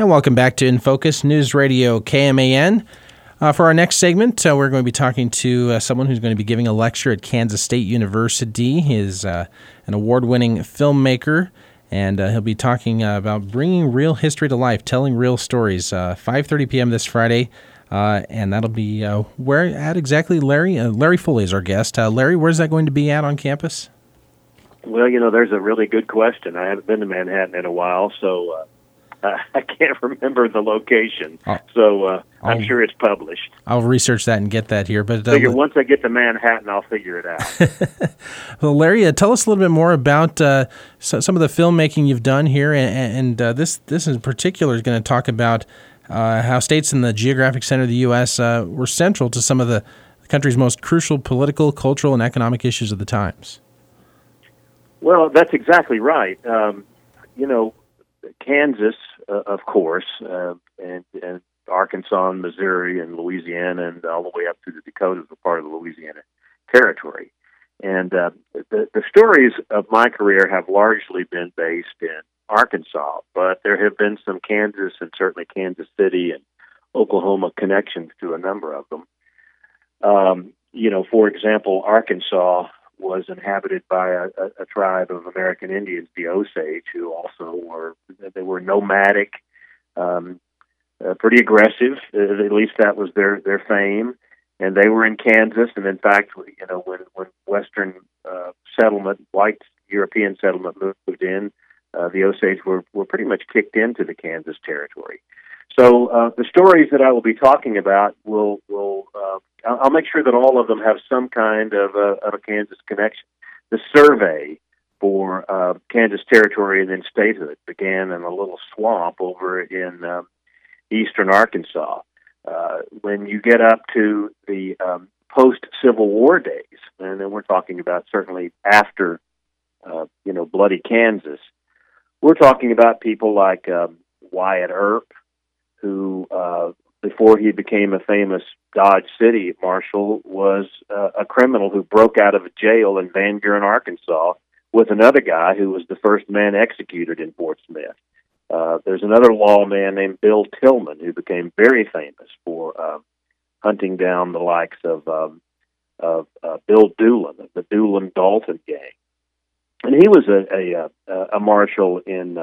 And welcome back to In Focus News Radio KMAN. For our next segment, we're going to be talking to someone who's going to be giving a lecture at Kansas State University. He is an award-winning filmmaker, and he'll be talking about bringing real history to life, telling real stories. 5:30 p.m. this Friday, and that'll be where at exactly, Larry? Larry Foley is our guest. Larry, where's that going to be at on campus? Well, there's a really good question. I haven't been to Manhattan in a while, so I can't remember the location. I'm sure it's published. I'll research that and get that here. But once I get to Manhattan, I'll figure it out. Well, Larry, tell us a little bit more about some of the filmmaking you've done here, and this in particular is going to talk about how states in the geographic center of the U.S. Were central to some of the country's most crucial political, cultural, and economic issues of the times. Well, that's exactly right. Kansas, of course, and Arkansas and Missouri and Louisiana and all the way up through the Dakotas were part of the Louisiana Territory. And the stories of my career have largely been based in Arkansas, but there have been some Kansas and certainly Kansas City and Oklahoma connections to a number of them. For example, Arkansas was inhabited by a tribe of American Indians, the Osage, who also were nomadic, pretty aggressive. At least that was their fame. And they were in Kansas. And in fact, when Western settlement, white European settlement moved in, the Osage were pretty much kicked into the Kansas territory. So the stories that I will be talking about I'll make sure that all of them have some kind of a Kansas connection. The survey for Kansas Territory and then statehood began in a little swamp over in eastern Arkansas. When you get up to the post-Civil War days, and then we're talking about certainly after, bloody Kansas, we're talking about people like Wyatt Earp, who before he became a famous Dodge City Marshal, was a criminal who broke out of a jail in Van Buren, Arkansas, with another guy who was the first man executed in Fort Smith. There's another lawman named Bill Tillman who became very famous for hunting down the likes of Bill Doolin, of the Doolin-Dalton gang. And he was a marshal in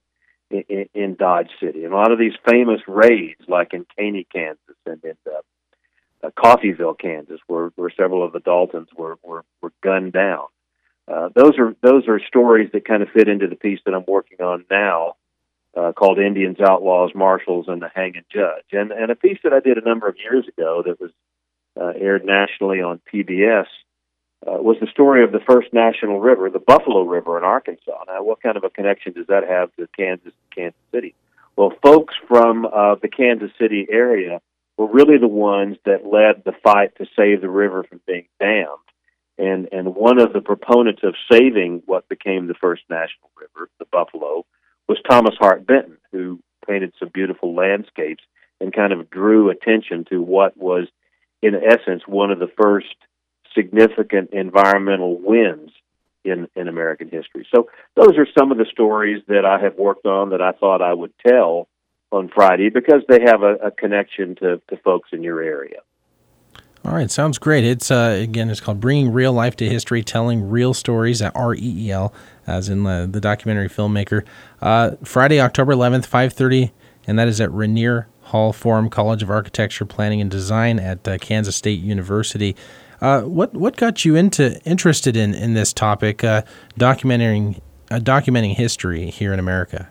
Dodge City. And a lot of these famous raids, like in Caney, Kansas, and in Coffeyville, Kansas, where several of the Daltons were gunned down. Those are stories that kind of fit into the piece that I'm working on now, called Indians, Outlaws, Marshals, and the Hanging Judge. And a piece that I did a number of years ago that was aired nationally on PBS was the story of the first national river, the Buffalo River in Arkansas. Now, what kind of a connection does that have to Kansas City? Well, folks from the Kansas City area were really the ones that led the fight to save the river from being dammed. And one of the proponents of saving what became the first national river, the Buffalo, was Thomas Hart Benton, who painted some beautiful landscapes and kind of drew attention to what was, in essence, one of the first significant environmental wins in American history. So those are some of the stories that I have worked on that I thought I would tell on Friday because they have a connection to folks in your area. All right, sounds great. It's it's called Bringing Real Life to History, Telling Real Stories, REEL, as in the documentary filmmaker. Friday, October 11th, 5:30, and that is at Rainier Hall Forum, College of Architecture, Planning, and Design at Kansas State University. What got you interested in this topic, documenting history here in America?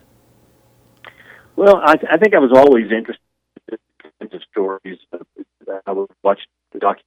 Well, I think I was always interested in stories. I would watch the documentaries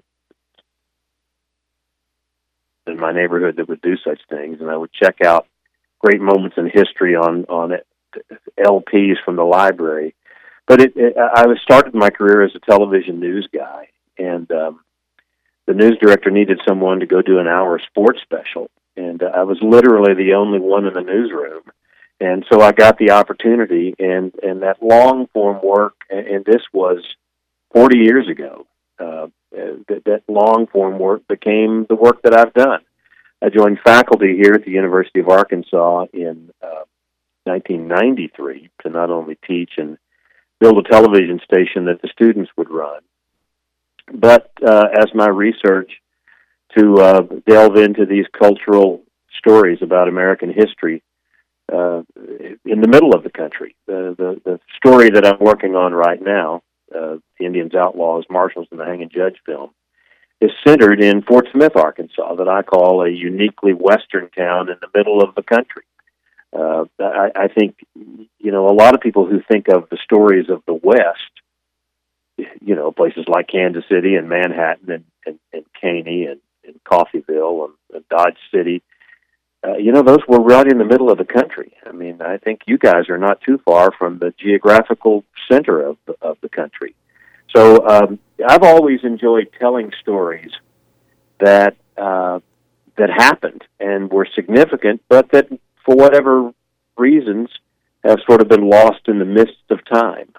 in my neighborhood that would do such things, and I would check out great moments in history on LPs from the library. But I started my career as a television news guy, and the news director needed someone to go do an hour sports special, and I was literally the only one in the newsroom. And so I got the opportunity, and that long-form work, and this was 40 years ago, that long-form work became the work that I've done. I joined faculty here at the University of Arkansas in 1993 to not only teach and build a television station that the students would run, but as my research to delve into these cultural stories about American history in the middle of the country. The story that I'm working on right now, the Indians, Outlaws, Marshals, and the Hanging Judge film, is centered in Fort Smith, Arkansas, that I call a uniquely Western town in the middle of the country. I think, a lot of people who think of the stories of the West, places like Kansas City and Manhattan and Caney and Coffeyville and Dodge City, those were right in the middle of the country. I mean, I think you guys are not too far from the geographical center of the country. So I've always enjoyed telling stories that happened and were significant, but that for whatever reasons have sort of been lost in the mists of time.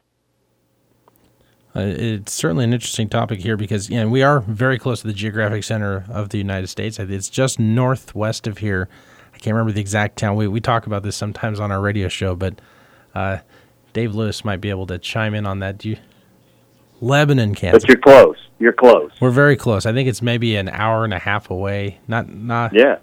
It's certainly an interesting topic here because we are very close to the geographic center of the United States. It's just northwest of here. I can't remember the exact town. We talk about this sometimes on our radio show, but Dave Lewis might be able to chime in on that. Lebanon, Kansas. But you're close. You're close. We're very close. I think it's maybe an hour and a half away. Not. Yeah.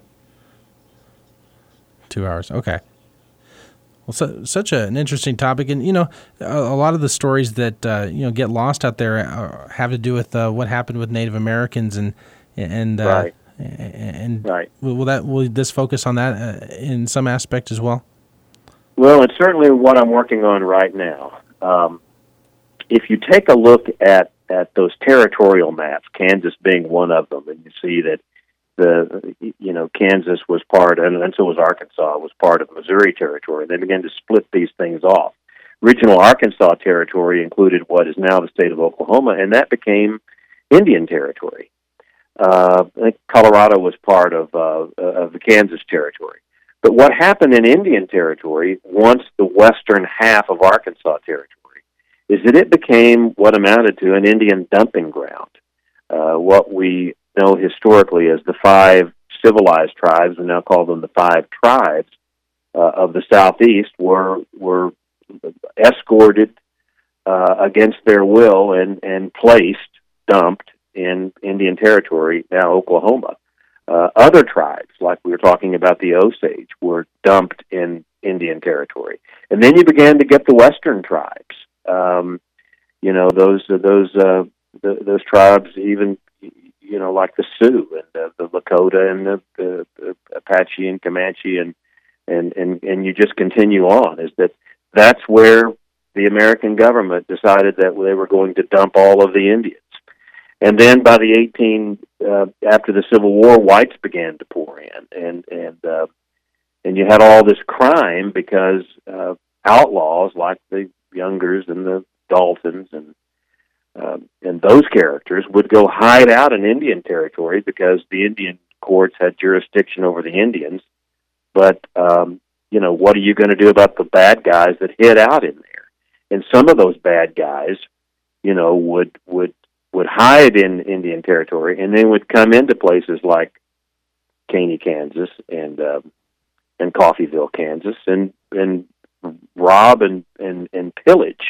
2 hours. Okay. Well, such an interesting topic, and a lot of the stories that get lost out there have to do with what happened with Native Americans, and right. And right. Will this focus on that in some aspect as well? Well, it's certainly what I'm working on right now. If you take a look at those territorial maps, Kansas being one of them, and you see that Kansas was part, and so was Arkansas, was part of Missouri territory. They began to split these things off. Regional Arkansas territory included what is now the state of Oklahoma, and that became Indian territory. I think Colorado was part of the Kansas territory. But what happened in Indian territory, once the western half of Arkansas territory, is that it became what amounted to an Indian dumping ground. What we know historically as the 5 civilized tribes, we now call them the 5 tribes of the Southeast, were escorted against their will and dumped in Indian territory, now Oklahoma. Other tribes, like we were talking about the Osage, were dumped in Indian territory. And then you began to get the western tribes. Those tribes, even like the Sioux and the Lakota and the Apache and Comanche, and you just continue on. That's where the American government decided that they were going to dump all of the Indians. And then by the after the Civil War, whites began to pour in, and you had all this crime because outlaws like the Youngers and the Daltons and those characters would go hide out in Indian territory because the Indian courts had jurisdiction over the Indians. But what are you going to do about the bad guys that hid out in there? And some of those bad guys, would hide in Indian territory and then would come into places like Caney, Kansas, and Coffeyville, Kansas, and rob and pillage.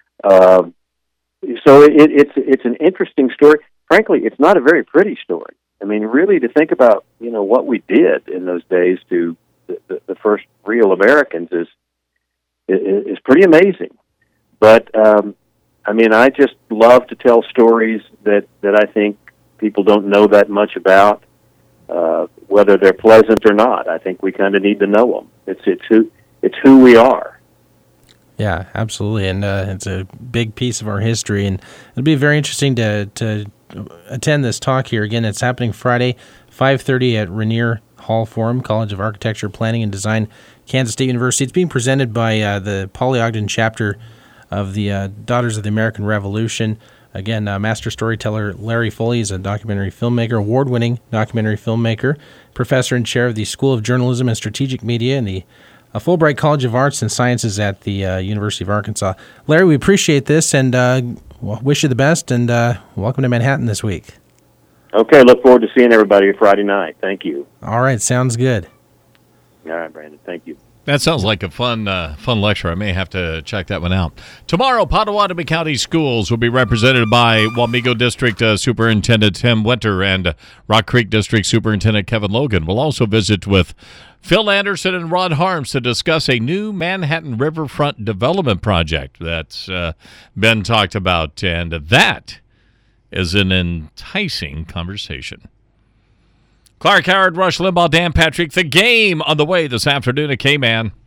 So it's an interesting story. Frankly, it's not a very pretty story. I mean, really, to think about what we did in those days to the first real Americans is pretty amazing. But I just love to tell stories that I think people don't know that much about, whether they're pleasant or not. I think we kind of need to know them. It's who we are. Yeah, absolutely, and it's a big piece of our history, and it'll be very interesting to attend this talk here. Again, it's happening Friday, 5:30 at Rainier Hall Forum, College of Architecture, Planning, and Design, Kansas State University. It's being presented by the Polly Ogden chapter of the Daughters of the American Revolution. Again, master storyteller Larry Foley is a documentary filmmaker, award-winning documentary filmmaker, professor and chair of the School of Journalism and Strategic Media in the Fulbright College of Arts and Sciences at the University of Arkansas. Larry, we appreciate this and wish you the best, and welcome to Manhattan this week. Okay, look forward to seeing everybody Friday night. Thank you. All right, sounds good. All right, Brandon, thank you. That sounds like a fun lecture. I may have to check that one out. Tomorrow, Potawatomi County Schools will be represented by Wamego District Superintendent Tim Winter and Rock Creek District Superintendent Kevin Logan. We'll also visit with Phil Anderson and Rod Harms to discuss a new Manhattan Riverfront development project that's been talked about, and that is an enticing conversation. Clark Howard, Rush Limbaugh, Dan Patrick, the game on the way this afternoon at K-Man.